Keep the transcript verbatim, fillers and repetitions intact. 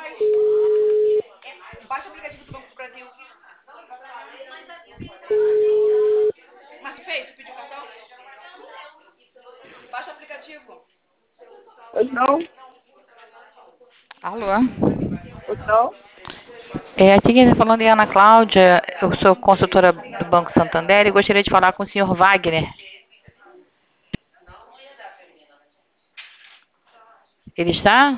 Baixa o aplicativo do Banco do Brasil. Mas tu fez? Tu pediu cartão? Baixa o aplicativo. Pois não, Alô? pois não. É, aqui quem está falando é Ana Cláudia, eu sou consultora do Banco Santander e gostaria de falar com o senhor Wagner. Ele está?